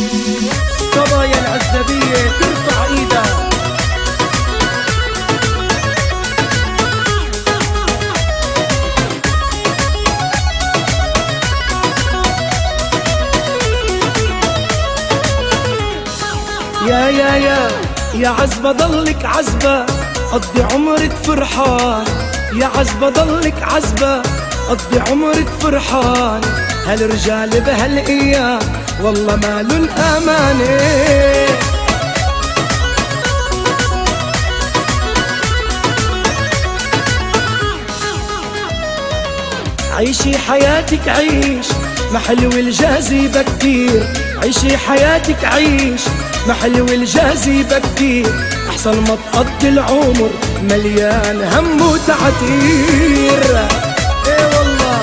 صبايا العزبية ترفع ايدها. يا عزبة ضلك عزبة قضي عمرك فرحان، يا عزبة ضلك عزبة قضي عمرك فرحان. هالرجال بهالايام والله مالن امانه، عيشي حياتك عيش محلو الجاذبة كتير، عيشي حياتك عيش محلو الجاذبة كتير، أحسن ما تقضي العمر مليان هم وتعتير. ايه والله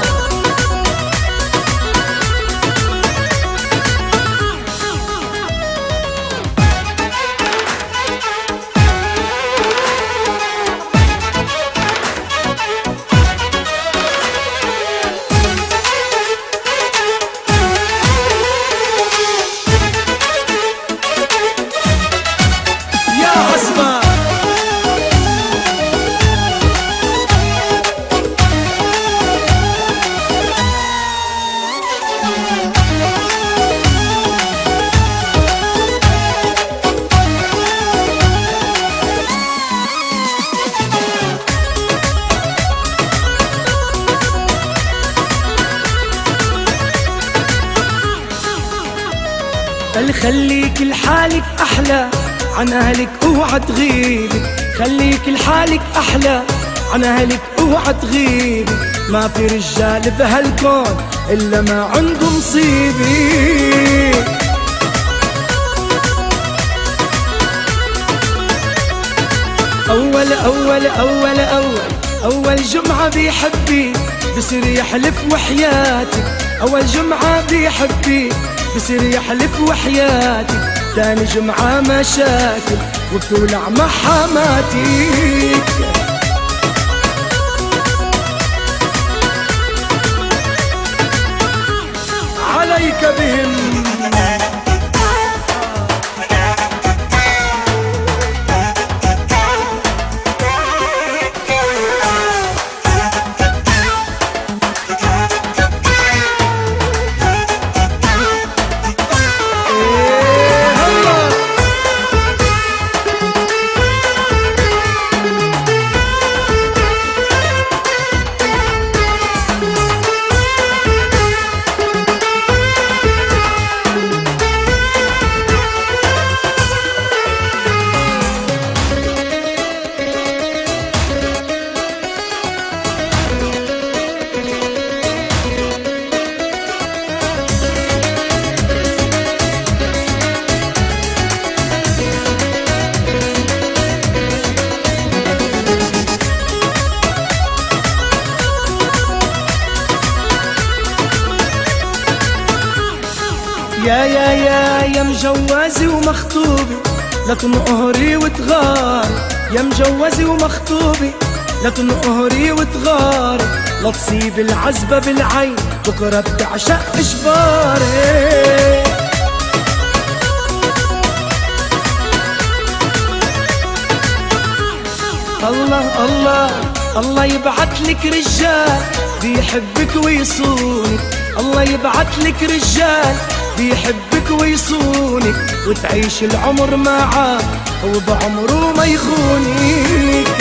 بل خليك لحالك أحلى عن أهلك اوعى تغيبي، خليك لحالك أحلى عن أهلك اوعى تغيبي، ما في رجال بهالكون إلا ما عنده مصيبة. أول جمعة بيحبي بصير يحلف وحياتك، أول جمعة بيحبي بصير يحلف وحياتك، تاني جمعة مشاكل وبتولع مع حماتك. عليك بهم يا مجوزي ومخطوبي لا تنقهري وتغاري، يا مجوزي ومخطوبي لا تنقهري وتغاري، لا تصيب العزبة بالعين بكرة بتعشق اجباري. الله يبعتلك رجال بيحبك ويصونك، الله يبعتلك رجال بيحبك ويصونك، وتعيش العمر معاه وبعمره ما يخونك.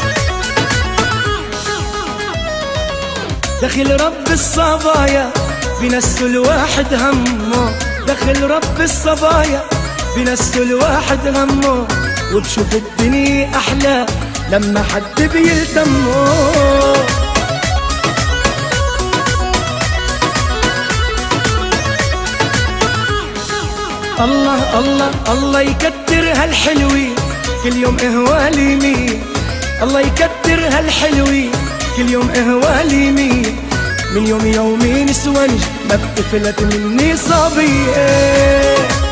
دخل رب الصبايا بنسوا الواحد همه، دخل رب الصبايا بنسوا الواحد همه، وبشوف الدنيا أحلى لما حد بيلتمه. الله الله الله يكتر هالحلوين كل يوم اهوالي مين، الله يكتر هالحلوين كل يوم اهوالي مين، من يوم يومين سونج ما بتفلت مني صبيه.